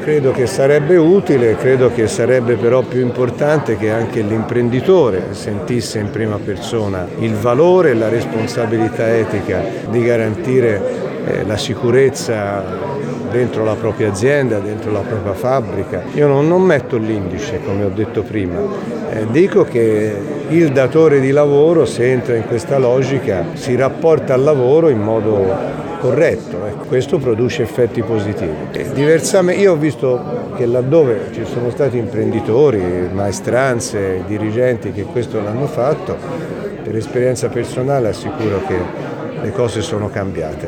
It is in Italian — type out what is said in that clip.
Credo che sarebbe utile, credo che sarebbe però più importante che anche l'imprenditore sentisse in prima persona il valore e la responsabilità etica di garantire la sicurezza dentro la propria azienda, dentro la propria fabbrica. Io non metto l'indice, come ho detto prima, dico che il datore di lavoro, se entra in questa logica, si rapporta al lavoro in modo corretto, questo produce effetti positivi. Diversamente, io ho visto che laddove ci sono stati imprenditori, maestranze, dirigenti che questo l'hanno fatto, per esperienza personale assicuro che le cose sono cambiate.